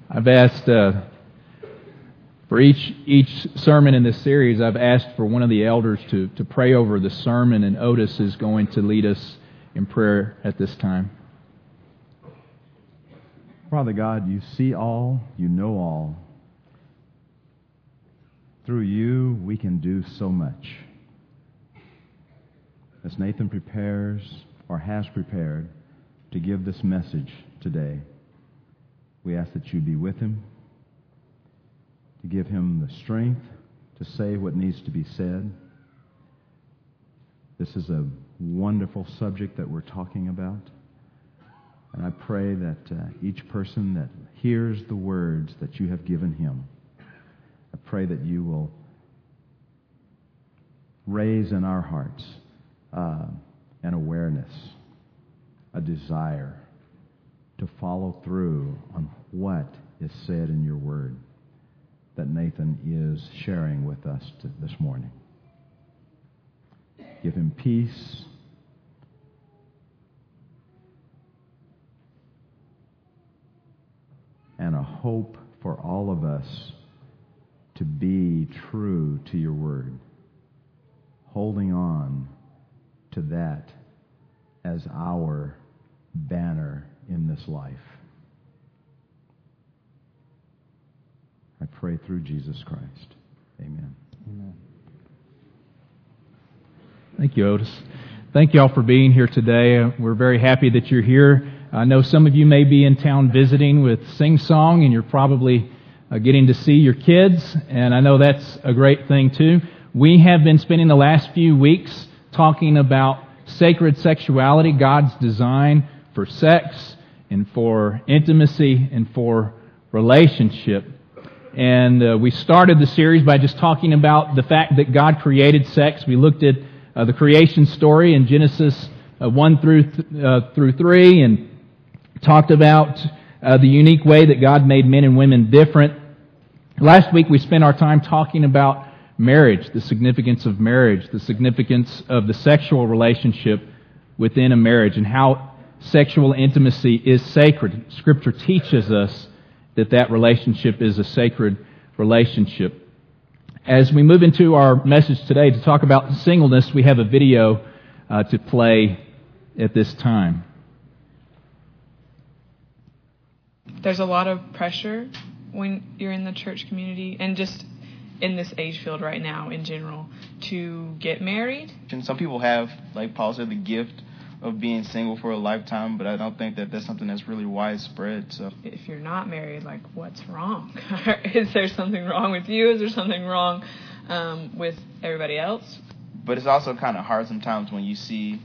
I've asked for each sermon in this series, I've asked for one of the elders to pray over the sermon, and Otis is going to lead us in prayer at this time. Father God, you see all, you know all. Through you, we can do so much. As Nathan prepares, or has prepared, to give this message today, we ask that you be with him, to give him the strength to say what needs to be said. This is a wonderful subject that we're talking about. And I pray that each person that hears the words that you have given him, I pray that you will raise in our hearts an awareness, a desire to follow through on what is said in your word that Nathan is sharing with us this morning. Give him peace. And a hope for all of us to be true to your word, holding on to that as our banner in this life. I pray through Jesus Christ. Amen. Amen. Thank you, Otis. Thank you all for being here today. We're very happy that you're here. I know some of you may be in town visiting with Sing Song, and you're probably getting to see your kids, and I know that's a great thing too. We have been spending the last few weeks talking about sacred sexuality, God's design for sex and for intimacy and for relationship. And we started the series by just talking about the fact that God created sex. We looked at the creation story in Genesis 1 through 3 and talked about the unique way that God made men and women different. Last week we spent our time talking about marriage, the significance of marriage, the significance of the sexual relationship within a marriage, and how sexual intimacy is sacred. Scripture teaches us that relationship is a sacred relationship. As we move into our message today to talk about singleness, we have a video to play at this time. There's a lot of pressure when you're in the church community and just in this age field right now in general to get married. And some people have, like Paul said, the gift of being single for a lifetime, but I don't think that that's something that's really widespread. So if you're not married, like, what's wrong? Is there something wrong with you? Is there something wrong with everybody else? But it's also kind of hard sometimes when you see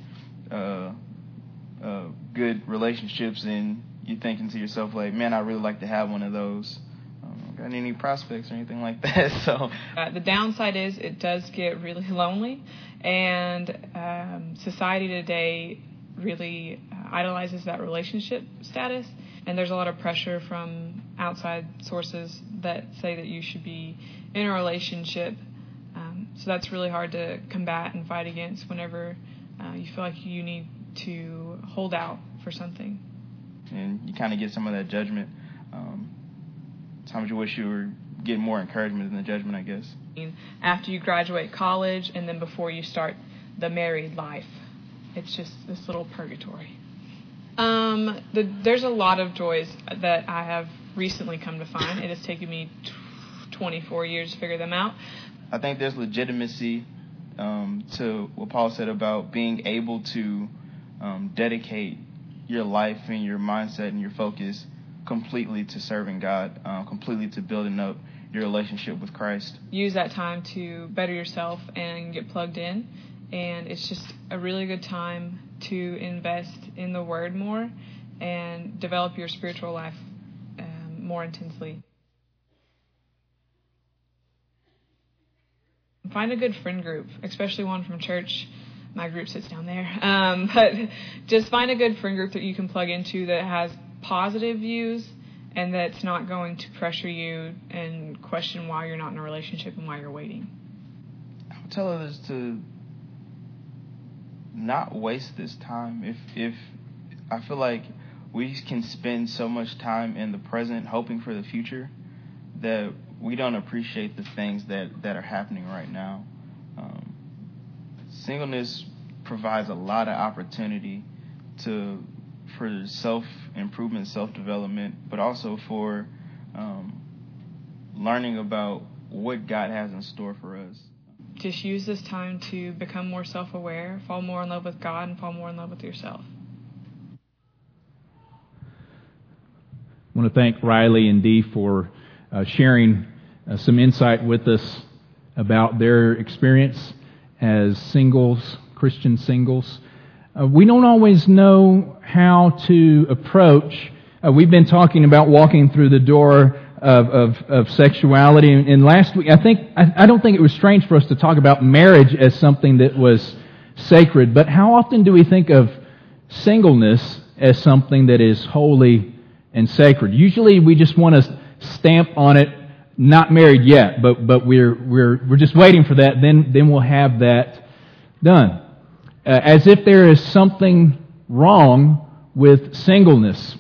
good relationships and you're thinking to yourself, like, man, I really like to have one of those. Got any prospects or anything like that? So the downside is it does get really lonely, and society today really idolizes that relationship status, and there's a lot of pressure from outside sources that say that you should be in a relationship. So that's really hard to combat and fight against whenever you feel like you need to hold out for something. And you kind of get some of that judgment. Sometimes you wish you were getting more encouragement than the judgment, I guess. After you graduate college and then before you start the married life, it's just this little purgatory. There's a lot of joys that I have recently come to find. It has taken me 24 years to figure them out. I think there's legitimacy to what Paul said about being able to dedicate your life and your mindset and your focus completely to serving God, completely to building up your relationship with Christ. Use that time to better yourself and get plugged in, and it's just a really good time to invest in the Word more and develop your spiritual life more intensely. Find a good friend group, especially one from church. My group sits down there. But just find a good friend group that you can plug into that has positive views and that's not going to pressure you and question why you're not in a relationship and why you're waiting. I would tell others to not waste this time. If I feel like we can spend so much time in the present hoping for the future that we don't appreciate the things that are happening right now. Singleness provides a lot of opportunity for self-improvement, self-development, but also for learning about what God has in store for us. Just use this time to become more self-aware, fall more in love with God, and fall more in love with yourself. I want to thank Riley and Dee for sharing some insight with us about their experience as singles, Christian singles. We don't always know how to approach. We've been talking about walking through the door of sexuality. And last week, I don't think it was strange for us to talk about marriage as something that was sacred. But how often do we think of singleness as something that is holy and sacred? Usually, we just want to stamp on it, not married yet, but we're just waiting for that. Then we'll have that done, as if there is something wrong with singleness.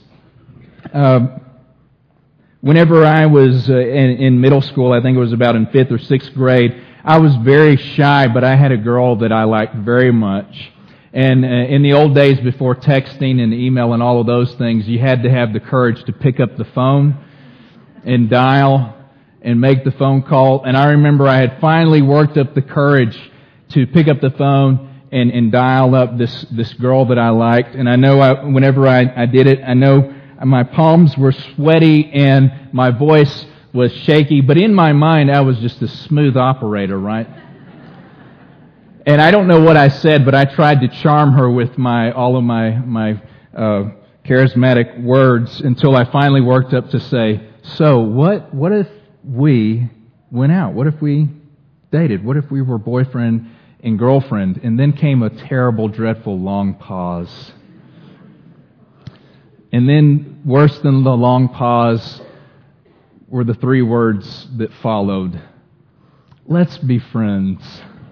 Whenever I was in middle school, I think it was about in 5th or 6th grade, I was very shy, but I had a girl that I liked very much. And in the old days before texting and email and all of those things, you had to have the courage to pick up the phone and dial and make the phone call. And I remember I had finally worked up the courage to pick up the phone and dial up this girl that I liked. And I know whenever I did it, I know my palms were sweaty and my voice was shaky, but in my mind I was just a smooth operator, right? And I don't know what I said, but I tried to charm her with all of my charismatic words until I finally worked up to say, so what if we went out? What if we dated? What if we were boyfriend and girlfriend? And then came a terrible, dreadful long pause. And then, worse than the long pause, were the 3 words that followed. Let's be friends.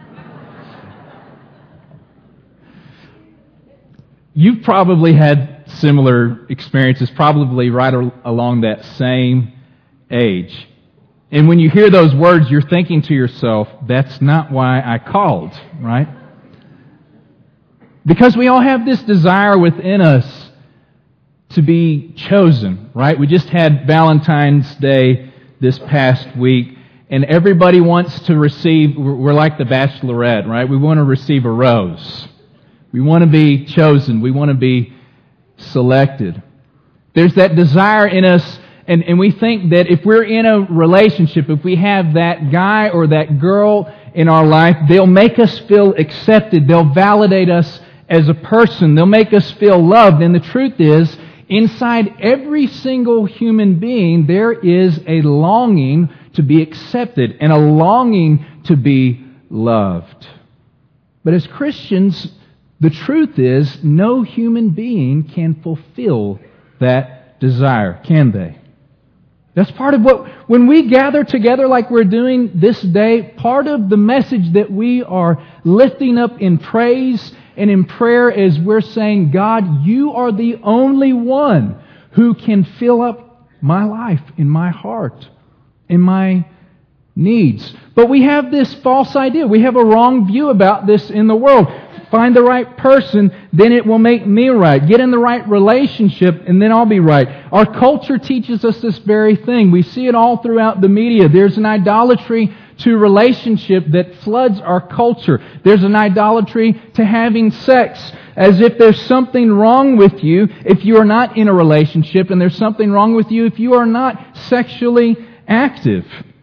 You've probably had similar experiences, probably right along that same age. And when you hear those words, you're thinking to yourself, that's not why I called, right? Because we all have this desire within us to be chosen, right? We just had Valentine's Day this past week, and everybody wants to receive, we're like the Bachelorette, right? We want to receive a rose. We want to be chosen. We want to be selected. There's that desire in us, and we think that if we're in a relationship, if we have that guy or that girl in our life, they'll make us feel accepted. They'll validate us as a person. They'll make us feel loved. And the truth is, inside every single human being, there is a longing to be accepted and a longing to be loved. But as Christians, the truth is, no human being can fulfill that desire, can they? That's part of when we gather together like we're doing this day, part of the message that we are lifting up in praise and in prayer is we're saying, God, you are the only one who can fill up my life, in my heart, in my needs. But we have this false idea. We have a wrong view about this in the world. Find the right person, then it will make me right. Get in the right relationship, and then I'll be right. Our culture teaches us this very thing. We see it all throughout the media. There's an idolatry to relationship that floods our culture. There's an idolatry to having sex, as if there's something wrong with you if you are not in a relationship, and there's something wrong with you if you are not sexually active.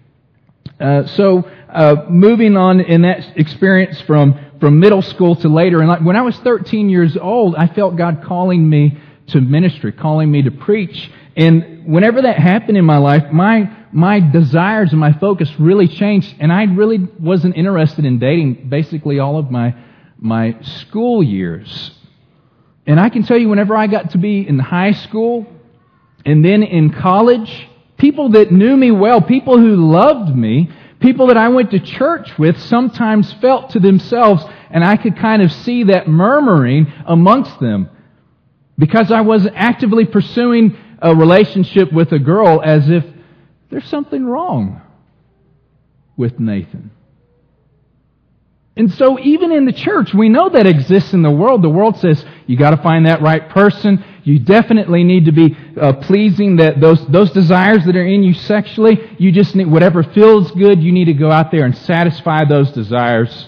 Moving on in that experience from middle school to later, and when I was 13 years old, I felt God calling me to ministry, calling me to preach. And whenever that happened in my life, my desires and my focus really changed, and I really wasn't interested in dating basically all of my school years. And I can tell you, whenever I got to be in high school and then in college, people that knew me well, people who loved me, people that I went to church with sometimes felt to themselves, and I could kind of see that murmuring amongst them, Because I was actively pursuing a relationship with a girl as if there's something wrong with Nathan. And so even in the church, we know that exists in the world. The world says, you got to find that right person. You definitely need to be pleasing that those desires that are in you sexually. You just need whatever feels good. You need to go out there and satisfy those desires.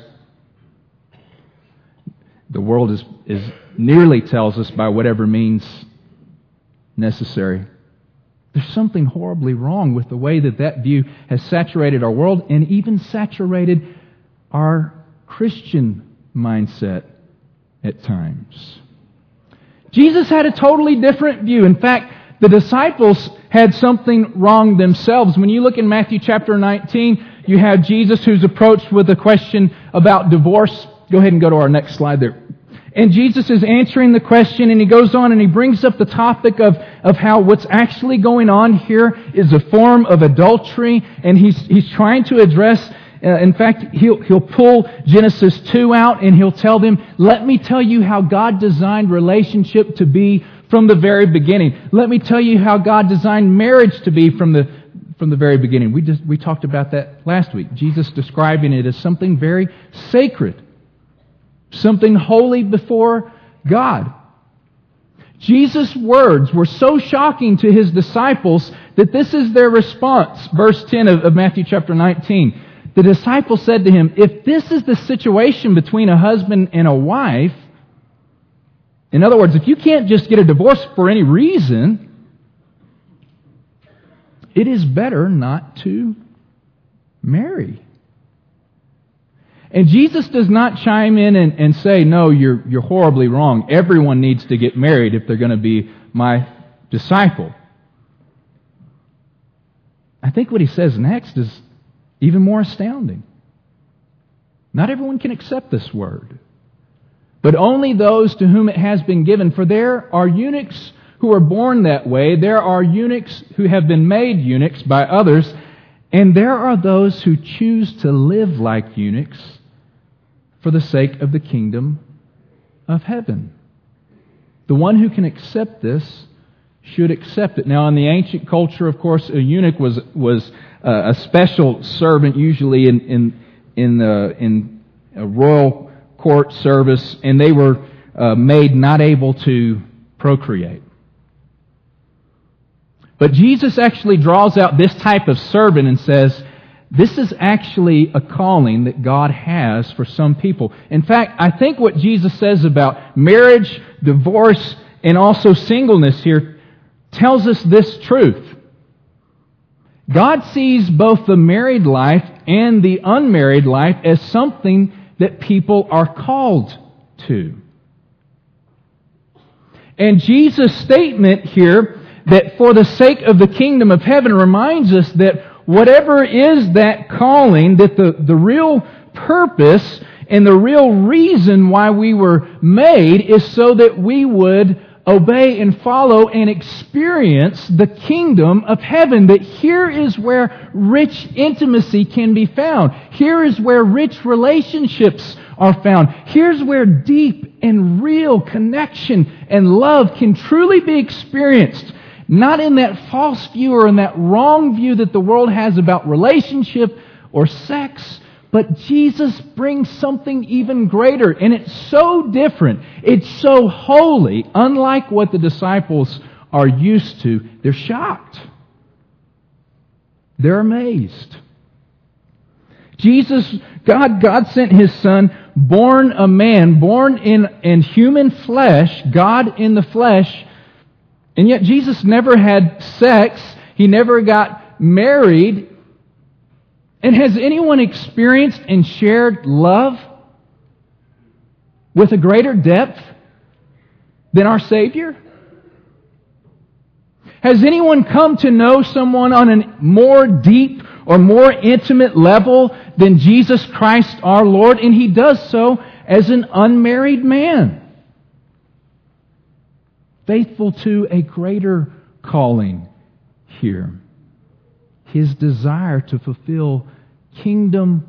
The world is nearly tells us by whatever means necessary. There's something horribly wrong with the way that view has saturated our world and even saturated our Christian mindset at times. Jesus had a totally different view. In fact, the disciples had something wrong themselves. When you look in Matthew chapter 19, you have Jesus who's approached with a question about divorce. Go ahead and go to our next slide there. And Jesus is answering the question, and he goes on and he brings up the topic of how what's actually going on here is a form of adultery, and he's trying to address. In fact, he'll pull Genesis 2 out, and he'll tell them, "Let me tell you how God designed relationship to be from the very beginning. Let me tell you how God designed marriage to be from the very beginning." We talked about that last week. Jesus describing it as something very sacred. Something holy before God. Jesus' words were so shocking to His disciples that this is their response. Verse 10 of Matthew chapter 19. The disciples said to Him, "If this is the situation between a husband and a wife," in other words, if you can't just get a divorce for any reason, it is better not to marry. And Jesus does not chime in and say, "No, you're horribly wrong. Everyone needs to get married if they're going to be my disciple." I think what He says next is even more astounding. Not everyone can accept this word, but only those to whom it has been given. For there are eunuchs who are born that way. There are eunuchs who have been made eunuchs by others. And there are those who choose to live like eunuchs for the sake of the kingdom of heaven. The one who can accept this should accept it. Now, in the ancient culture, of course, a eunuch was a special servant, usually in a royal court service, and they were made not able to procreate. But Jesus actually draws out this type of servant and says, this is actually a calling that God has for some people. In fact, I think what Jesus says about marriage, divorce, and also singleness here tells us this truth. God sees both the married life and the unmarried life as something that people are called to. And Jesus' statement here that for the sake of the kingdom of heaven reminds us that whatever is that calling, that the real purpose and the real reason why we were made is so that we would obey and follow and experience the kingdom of heaven. That here is where rich intimacy can be found. Here is where rich relationships are found. Here's where deep and real connection and love can truly be experienced. Not in that false view or in that wrong view that the world has about relationship or sex, but Jesus brings something even greater. And it's so different. It's so holy, unlike what the disciples are used to. They're shocked. They're amazed. God sent His Son, born a man, born in human flesh, God in the flesh. And yet Jesus never had sex. He never got married. And has anyone experienced and shared love with a greater depth than our Savior? Has anyone come to know someone on a more deep or more intimate level than Jesus Christ our Lord? And He does so as an unmarried man, faithful to a greater calling here. His desire to fulfill kingdom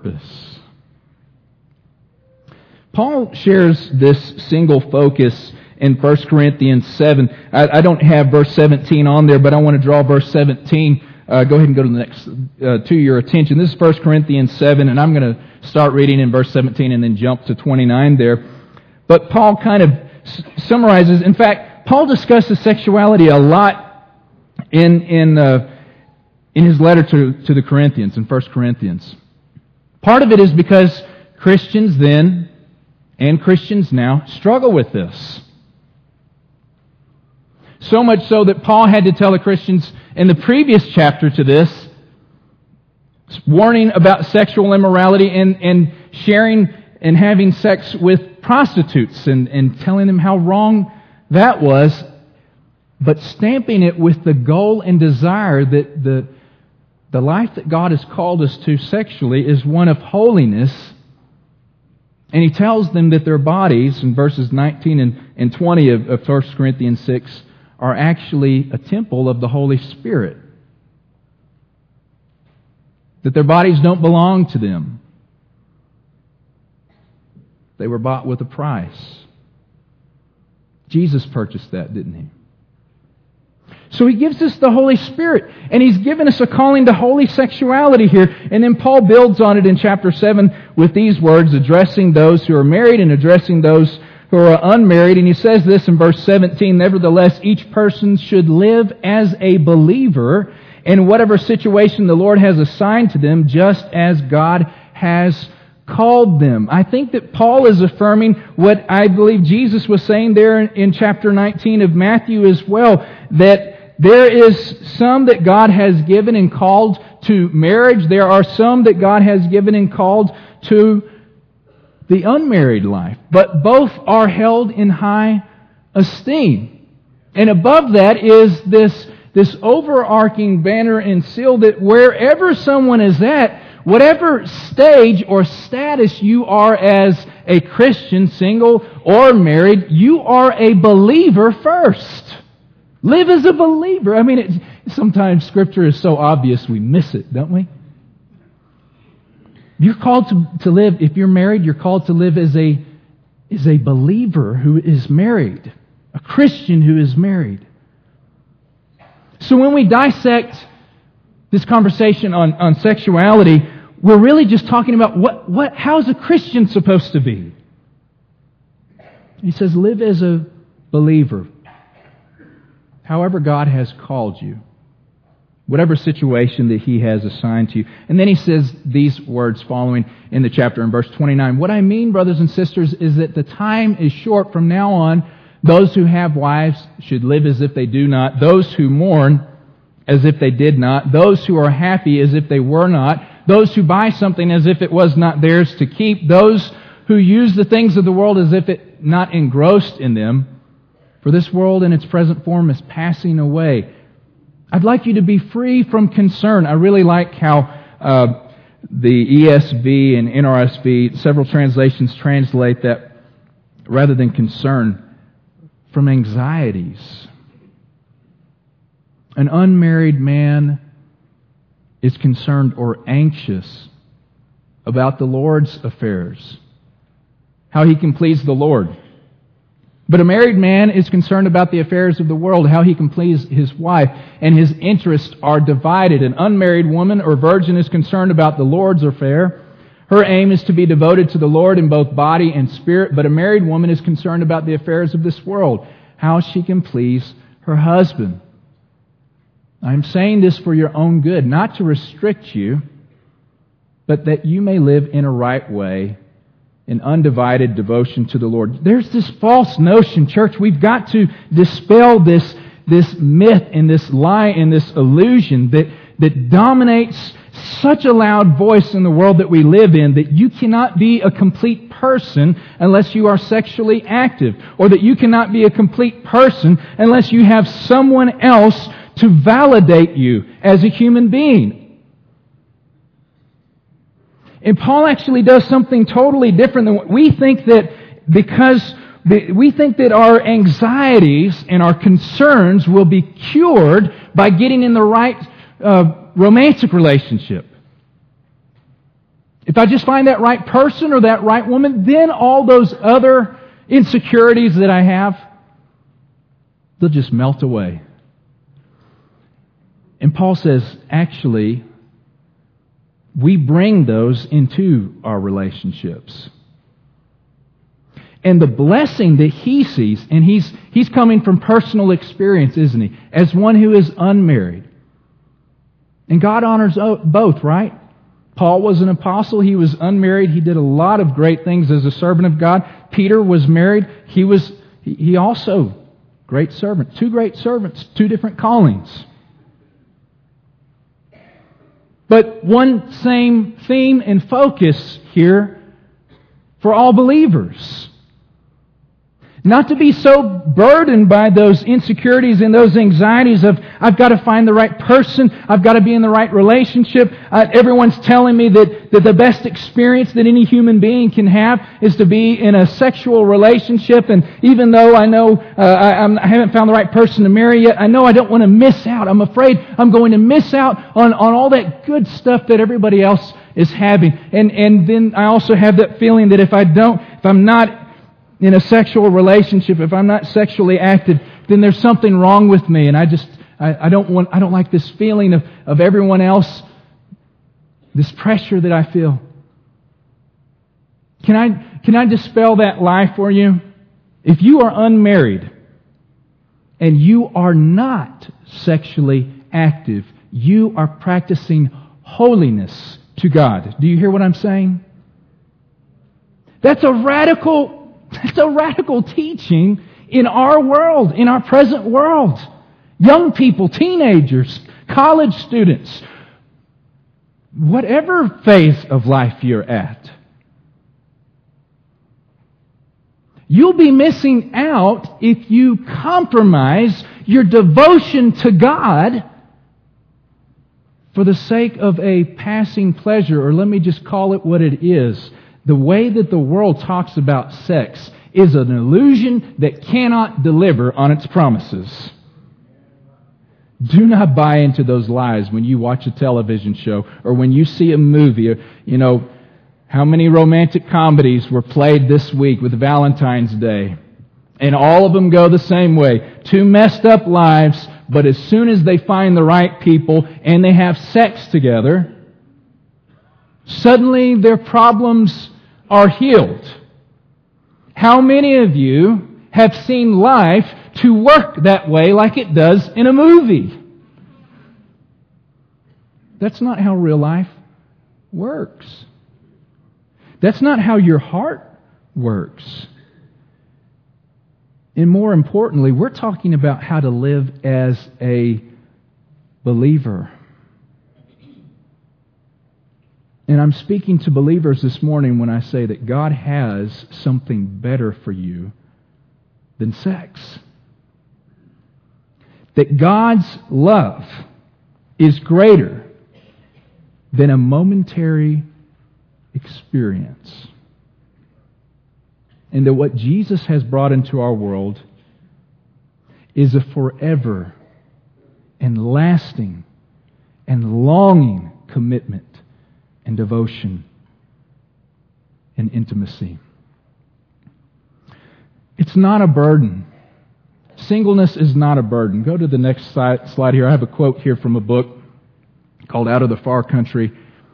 purpose. Paul shares this single focus in 1 Corinthians 7. I don't have verse 17 on there, but I want to draw verse 17. Go ahead and go to the next to your attention. This is 1 Corinthians 7, and I'm going to start reading in verse 17 and then jump to 29 there. But Paul kind of summarizes. In fact, Paul discusses sexuality a lot in his letter to the Corinthians, in 1 Corinthians. Part of it is because Christians then and Christians now struggle with this. So much so that Paul had to tell the Christians in the previous chapter to this, warning about sexual immorality and sharing and having sex with prostitutes and telling them how wrong that was, but stamping it with the goal and desire that the life that God has called us to sexually is one of holiness. And he tells them that their bodies, in verses 19 and 20 of 1 Corinthians 6, are actually a temple of the Holy Spirit. That their bodies don't belong to them. They were bought with a price. Jesus purchased that, didn't he? So he gives us the Holy Spirit, and he's given us a calling to holy sexuality here. And then Paul builds on it in chapter 7 with these words, addressing those who are married and addressing those who are unmarried. And he says this in verse 17, nevertheless, each person should live as a believer in whatever situation the Lord has assigned to them, just as God has called them. I think that Paul is affirming what I believe Jesus was saying there in chapter 19 of Matthew as well, that there is some that God has given and called to marriage. There are some that God has given and called to the unmarried life. But both are held in high esteem. And above that is this overarching banner and seal that wherever someone is at, whatever stage or status you are as a Christian, single or married, you are a believer first. Live as a believer. I mean, sometimes Scripture is so obvious we miss it, don't we? You're called to live, if you're married, you're called to live as a believer who is married. A Christian who is married. So when we dissect this conversation on sexuality, we're really just talking about how's a Christian supposed to be? He says, live as a believer. However God has called you. Whatever situation that He has assigned to you. And then he says these words following in the chapter in verse 29. What I mean, brothers and sisters, is that the time is short. From now on, those who have wives should live as if they do not. Those who mourn as if they did not. Those who are happy as if they were not. Those who buy something as if it was not theirs to keep. Those who use the things of the world as if it not engrossed in them. For this world in its present form is passing away. I'd like you to be free from concern. I really like how the ESV and NRSV, several translations translate that rather than concern, from anxieties. An unmarried man is concerned or anxious about the Lord's affairs, how he can please the Lord. But a married man is concerned about the affairs of the world, how he can please his wife, and his interests are divided. An unmarried woman or virgin is concerned about the Lord's affair. Her aim is to be devoted to the Lord in both body and spirit, but a married woman is concerned about the affairs of this world, how she can please her husband. I'm saying this for your own good, not to restrict you, but that you may live in a right way, in undivided devotion to the Lord. There's this false notion, church. We've got to dispel this myth and this lie and this illusion that dominates such a loud voice in the world that we live in, that you cannot be a complete person unless you are sexually active, or that you cannot be a complete person unless you have someone else to validate you as a human being. And Paul actually does something totally different than what we think, that because we think that our anxieties and our concerns will be cured by getting in the right romantic relationship. If I just find that right person or that right woman, then all those other insecurities that I have they'll just melt away. And Paul says, actually, we bring those into our relationships. And the blessing that he sees, and he's coming from personal experience, isn't he? As one who is unmarried. And God honors both, right? Paul was an apostle. He was unmarried. He did a lot of great things as a servant of God. Peter was married. He also, great servant. Two great servants, two different callings. But one same theme and focus here for all believers. Not to be so burdened by those insecurities and those anxieties of, I've got to find the right person, I've got to be in the right relationship. Everyone's telling me that the best experience that any human being can have is to be in a sexual relationship. And even though I know I haven't found the right person to marry yet, I know I don't want to miss out. I'm afraid I'm going to miss out on all that good stuff that everybody else is having. And then I also have that feeling that if I'm not in a sexual relationship, if I'm not sexually active, then there's something wrong with me, and I don't like this feeling of everyone else, this pressure that I feel. Can I dispel that lie for you? If you are unmarried and you are not sexually active, you are practicing holiness to God. Do you hear what I'm saying? That's a radical teaching in our world, in our present world. Young people, teenagers, college students, whatever phase of life you're at. You'll be missing out if you compromise your devotion to God for the sake of a passing pleasure, or let me just call it what it is. The way that the world talks about sex is an illusion that cannot deliver on its promises. Do not buy into those lies when you watch a television show or when you see a movie. You know, how many romantic comedies were played this week with Valentine's Day? And all of them go the same way. Two messed up lives, but as soon as they find the right people and they have sex together, suddenly their problems are healed. How many of you have seen life to work that way like it does in a movie? That's not how real life works. That's not how your heart works. And more importantly, we're talking about how to live as a believer. And I'm speaking to believers this morning when I say that God has something better for you than sex. That God's love is greater than a momentary experience. And that what Jesus has brought into our world is a forever and lasting and longing commitment and devotion and intimacy. It's not a burden. Singleness is not a burden. Go to the next slide here. I have a quote here from a book called Out of the Far Country.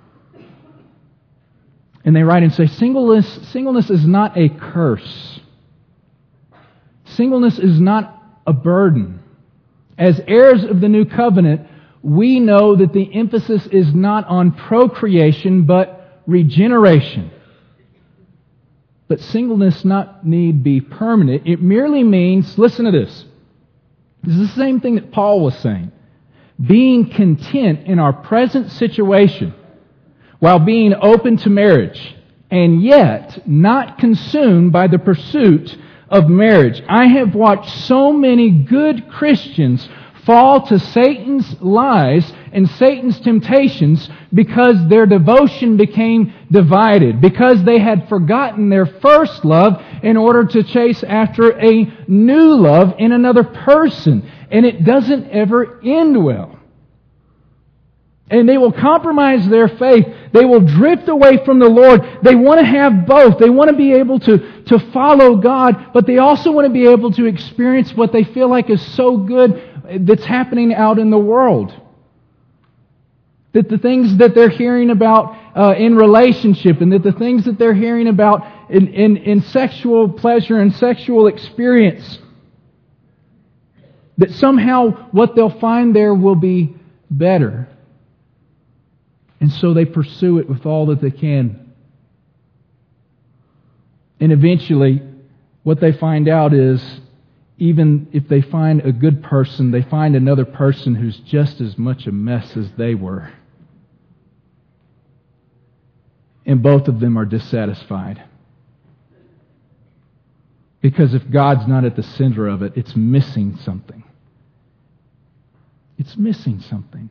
And they write and say, singleness is not a curse. Singleness is not a burden. As heirs of the new covenant, we know that the emphasis is not on procreation, but regeneration. But singleness not need be permanent. It merely means, listen to this. This is the same thing that Paul was saying. Being content in our present situation while being open to marriage, and yet not consumed by the pursuit of marriage. I have watched so many good Christians fall to Satan's lies and Satan's temptations because their devotion became divided, because they had forgotten their first love in order to chase after a new love in another person. And it doesn't ever end well. And they will compromise their faith. They will drift away from the Lord. They want to have both. They want to be able to follow God, but they also want to be able to experience what they feel like is so good that's happening out in the world. That the things that they're hearing about in relationship, and that the things that they're hearing about in sexual pleasure and sexual experience, that somehow what they'll find there will be better. And so they pursue it with all that they can. And eventually, what they find out is, even if they find a good person, they find another person who's just as much a mess as they were. And both of them are dissatisfied. Because if God's not at the center of it, it's missing something. It's missing something.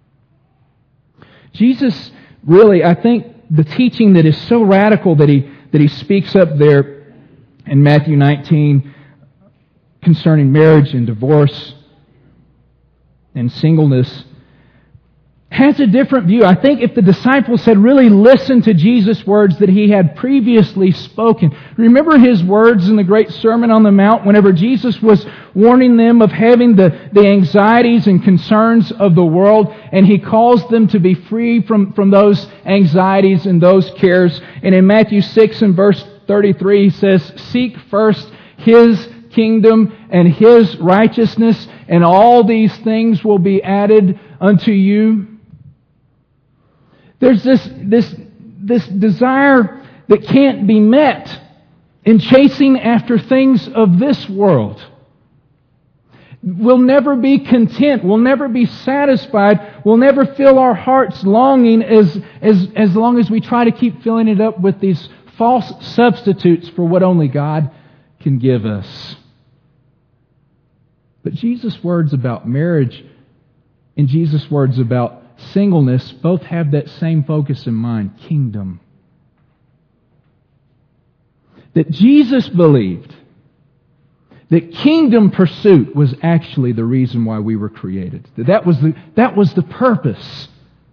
Jesus really, I think the teaching that is so radical that he speaks up there in Matthew 19 concerning marriage and divorce and singleness has a different view. I think if the disciples had really listened to Jesus' words that He had previously spoken. Remember His words in the great Sermon on the Mount whenever Jesus was warning them of having the anxieties and concerns of the world, and He calls them to be free from those anxieties and those cares. And in Matthew 6 and verse 33 He says, "Seek first His kingdom and His righteousness, and all these things will be added unto you." There's this desire that can't be met in chasing after things of this world. We'll never be content. We'll never be satisfied. We'll never fill our hearts longing as long as we try to keep filling it up with these false substitutes for what only God can give us. But Jesus' words about marriage and Jesus' words about singleness both have that same focus in mind, kingdom. That Jesus believed that kingdom pursuit was actually the reason why we were created. That was the purpose.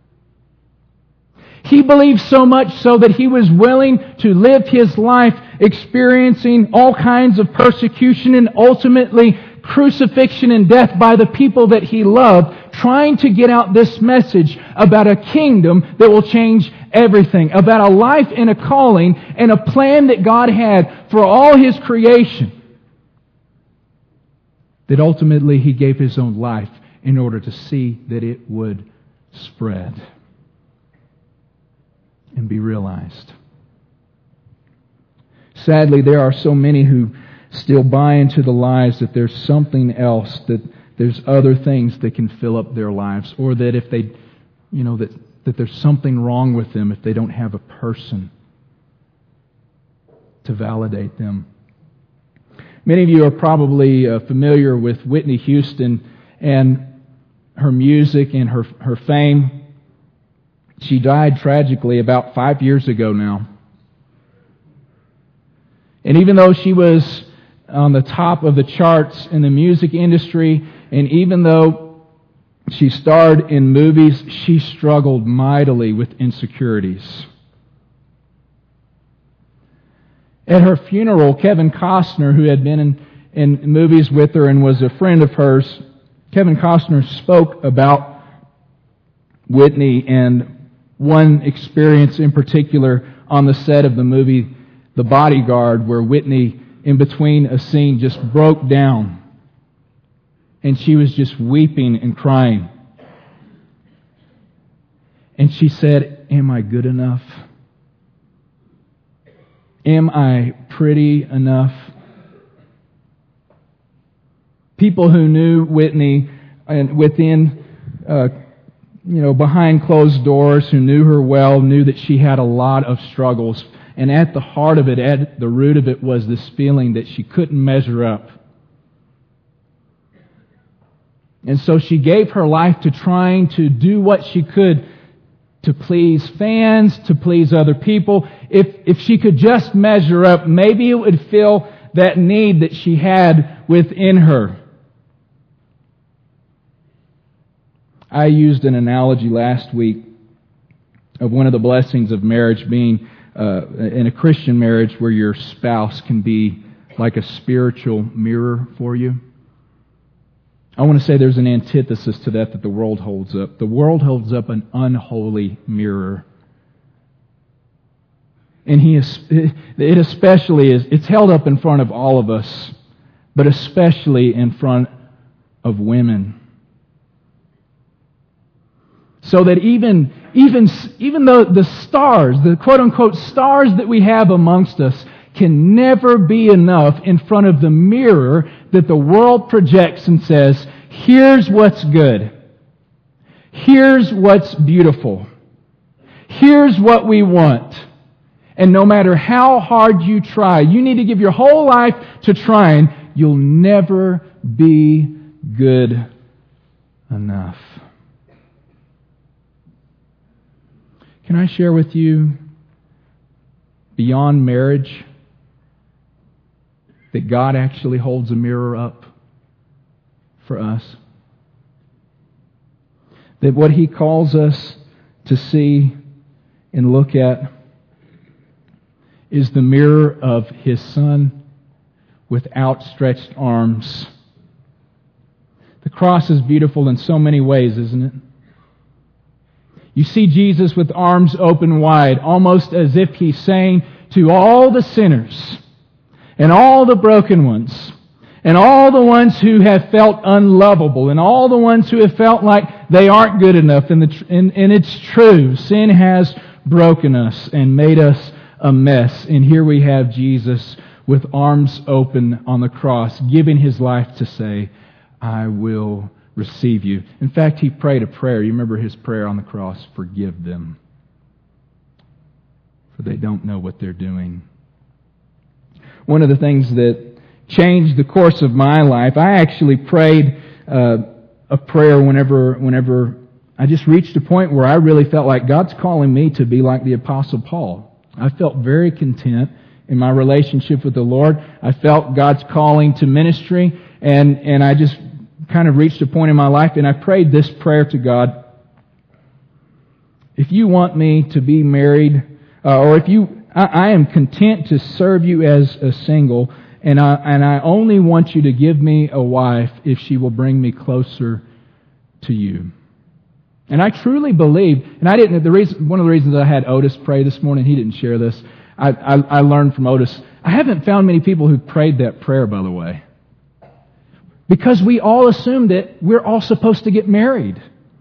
He believed so much so that He was willing to live His life experiencing all kinds of persecution and ultimately crucifixion and death by the people that He loved, trying to get out this message about a kingdom that will change everything, about a life and a calling and a plan that God had for all His creation, that ultimately He gave His own life in order to see that it would spread and be realized. Sadly, there are so many who still buy into the lies that there's something else, that there's other things that can fill up their lives, or that if they, that there's something wrong with them if they don't have a person to validate them. Many of you are probably familiar with Whitney Houston and her music and her fame. She died tragically about 5 years ago now. And even though she was on the top of the charts in the music industry, and even though she starred in movies, she struggled mightily with insecurities. At her funeral, Kevin Costner, who had been in movies with her and was a friend of hers, Kevin Costner spoke about Whitney and one experience in particular on the set of the movie The Bodyguard, where Whitney, in between a scene, just broke down. And she was just weeping and crying. And she said, "Am I good enough? Am I pretty enough?" People who knew Whitney and within, behind closed doors, who knew her well, knew that she had a lot of struggles. And at the heart of it, at the root of it, was this feeling that she couldn't measure up. And so she gave her life to trying to do what she could to please fans, to please other people. If she could just measure up, maybe it would fill that need that she had within her. I used an analogy last week of one of the blessings of marriage being in a Christian marriage where your spouse can be like a spiritual mirror for you. I want to say there's an antithesis to that the world holds up. The world holds up an unholy mirror. And it especially is, it's held up in front of all of us, but especially in front of women. So that even though the stars, the quote-unquote stars that we have amongst us, can never be enough in front of the mirror that the world projects and says, here's what's good. Here's what's beautiful. Here's what we want. And no matter how hard you try, you need to give your whole life to trying, you'll never be good enough. Can I share with you, beyond marriage, that God actually holds a mirror up for us? That what He calls us to see and look at is the mirror of His Son with outstretched arms. The cross is beautiful in so many ways, isn't it? You see Jesus with arms open wide, almost as if He's saying to all the sinners and all the broken ones and all the ones who have felt unlovable and all the ones who have felt like they aren't good enough. And it's true. Sin has broken us and made us a mess. And here we have Jesus with arms open on the cross, giving His life to say, I will receive you. In fact, He prayed a prayer. You remember His prayer on the cross, forgive them, for they don't know what they're doing. One of the things that changed the course of my life, I actually prayed a prayer whenever I just reached a point where I really felt like God's calling me to be like the Apostle Paul. I felt very content in my relationship with the Lord. I felt God's calling to ministry, and I just kind of reached a point in my life, and I prayed this prayer to God. If you want me to be married, I am content to serve you as a single, and I only want you to give me a wife if she will bring me closer to you. And I truly believe, and one of the reasons I had Otis pray this morning, he didn't share this. I learned from Otis. I haven't found many people who prayed that prayer, by the way. Because we all assume that we're all supposed to get married.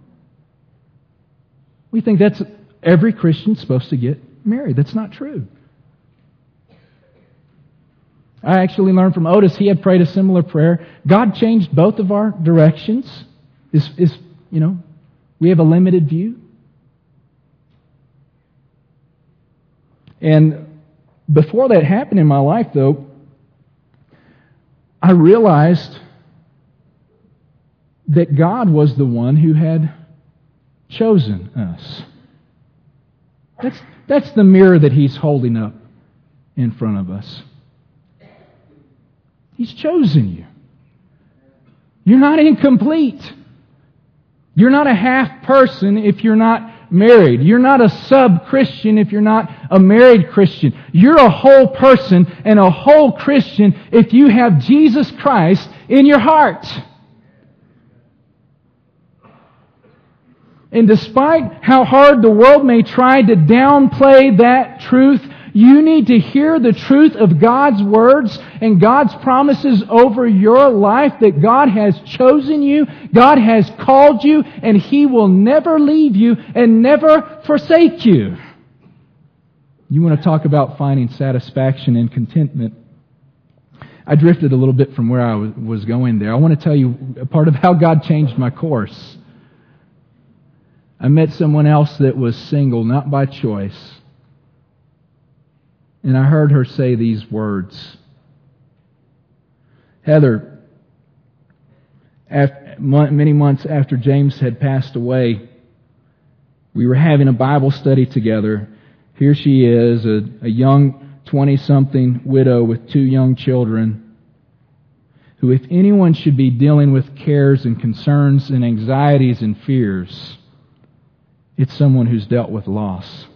We think that's every Christian's supposed to get married. That's not true. I actually learned from Otis, he had prayed a similar prayer. God changed both of our directions. We have a limited view. And before that happened in my life, though, I realized that God was the one who had chosen us. That's the mirror that He's holding up in front of us. He's chosen you. You're not incomplete. You're not a half person if you're not married. You're not a sub-Christian if you're not a married Christian. You're a whole person and a whole Christian if you have Jesus Christ in your heart. And despite how hard the world may try to downplay that truth, you need to hear the truth of God's words and God's promises over your life that God has chosen you, God has called you, and He will never leave you and never forsake you. You want to talk about finding satisfaction and contentment. I drifted a little bit from where I was going there. I want to tell you a part of how God changed my course. I met someone else that was single, not by choice. And I heard her say these words. Heather, many months after James had passed away, we were having a Bible study together. Here she is, a young 20-something widow with 2 young children. who, if anyone should be dealing with cares and concerns and anxieties and fears, it's someone who's dealt with loss.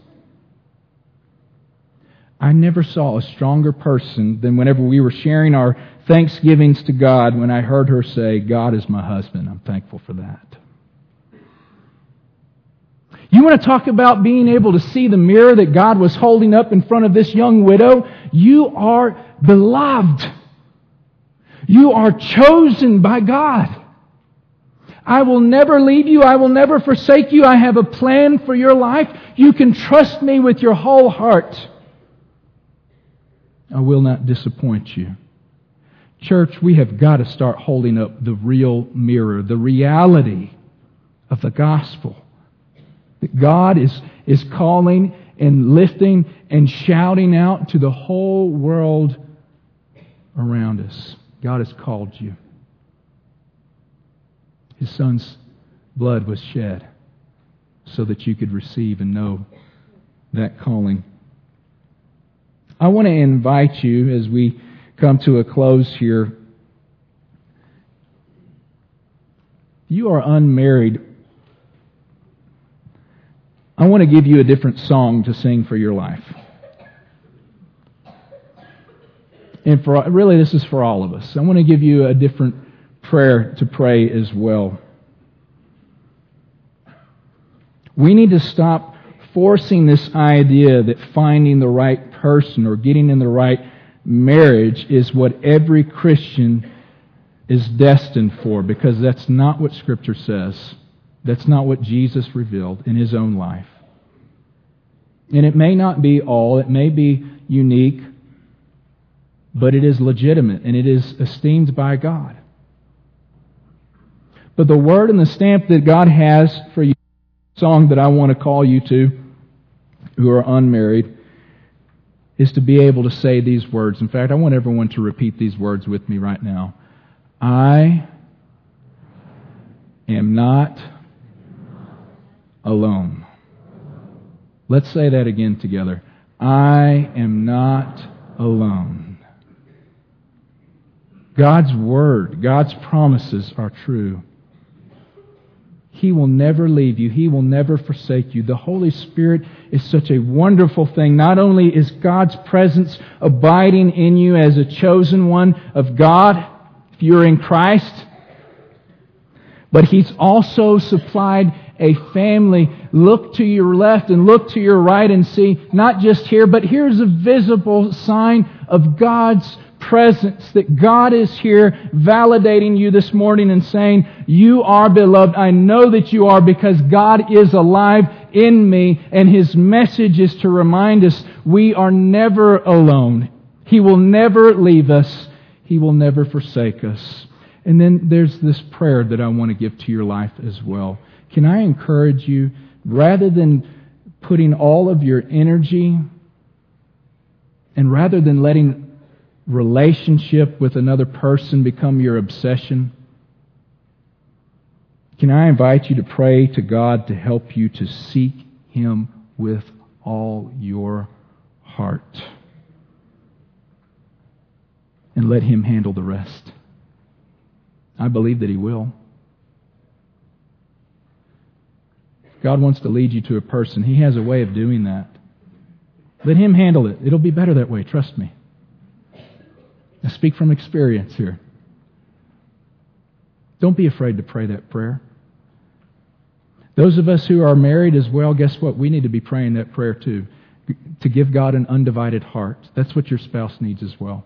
I never saw a stronger person than whenever we were sharing our thanksgivings to God when I heard her say, God is my husband. I'm thankful for that. You want to talk about being able to see the mirror that God was holding up in front of this young widow? You are beloved. You are chosen by God. I will never leave you. I will never forsake you. I have a plan for your life. You can trust me with your whole heart. I will not disappoint you. Church, we have got to start holding up the real mirror, the reality of the gospel. That God is calling and lifting and shouting out to the whole world around us. God has called you. His Son's blood was shed so that you could receive and know that calling. I want to invite you as we come to a close here. If you are unmarried, I want to give you a different song to sing for your life. And really, this is for all of us. I want to give you a different prayer to pray as well. We need to stop forcing this idea that finding the right person or getting in the right marriage is what every Christian is destined for, because that's not what Scripture says. That's not what Jesus revealed in His own life. And it may not be all, it may be unique, but it is legitimate and it is esteemed by God. But the word and the stamp that God has for you, the song that I want to call you to, who are unmarried, is to be able to say these words. In fact, I want everyone to repeat these words with me right now. I am not alone. Let's say that again together. I am not alone. God's Word, God's promises are true. He will never leave you. He will never forsake you. The Holy Spirit is such a wonderful thing. Not only is God's presence abiding in you as a chosen one of God, if you're in Christ, but He's also supplied a family. Look to your left and look to your right and see, not just here, but here's a visible sign of God's presence, that God is here validating you this morning and saying, you are beloved. I know that you are, because God is alive in me, and His message is to remind us we are never alone. He will never leave us. He will never forsake us. And then there's this prayer that I want to give to your life as well. Can I encourage you, rather than putting all of your energy and rather than letting relationship with another person become your obsession, can I invite you to pray to God to help you to seek Him with all your heart and let Him handle the rest? I believe that He will. If God wants to lead you to a person, He has a way of doing that. Let Him handle it. It'll be better that way, trust me. I speak from experience here. Don't be afraid to pray that prayer. Those of us who are married as well, guess what? We need to be praying that prayer too. To give God an undivided heart. That's what your spouse needs as well.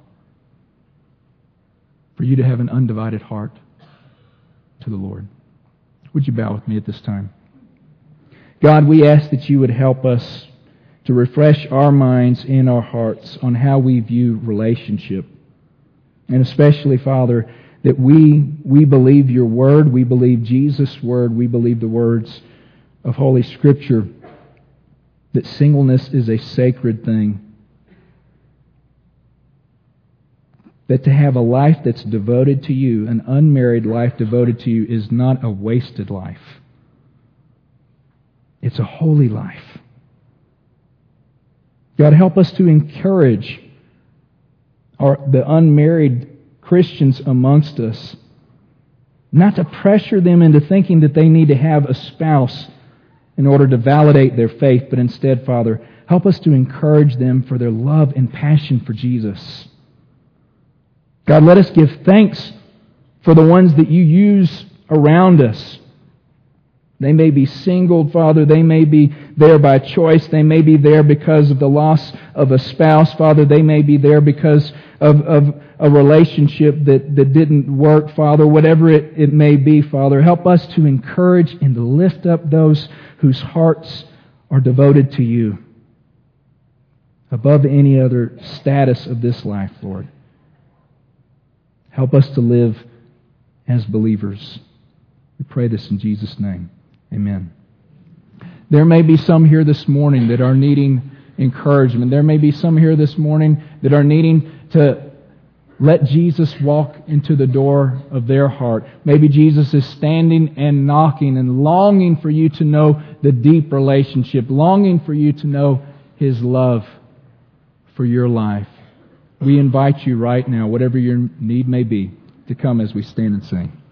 For you to have an undivided heart to the Lord. Would you bow with me at this time? God, we ask that you would help us to refresh our minds and our hearts on how we view relationship. And especially, Father, that we believe your word, we believe Jesus' word, we believe the words of Holy Scripture, that singleness is a sacred thing. That to have a life that's devoted to you, an unmarried life devoted to you, is not a wasted life. It's a holy life. God, help us to encourage the unmarried Christians amongst us. Not to pressure them into thinking that they need to have a spouse in order to validate their faith, but instead, Father, help us to encourage them for their love and passion for Jesus. God, let us give thanks for the ones that you use around us. They may be single, Father. They may be there by choice. They may be there because of the loss of a spouse, Father. They may be there because of a relationship that didn't work, Father. Whatever it may be, Father, help us to encourage and to lift up those whose hearts are devoted to you above any other status of this life, Lord. Help us to live as believers. We pray this in Jesus' name. Amen. There may be some here this morning that are needing encouragement. There may be some here this morning that are needing to let Jesus walk into the door of their heart. Maybe Jesus is standing and knocking and longing for you to know the deep relationship, longing for you to know His love for your life. We invite you right now, whatever your need may be, to come as we stand and sing.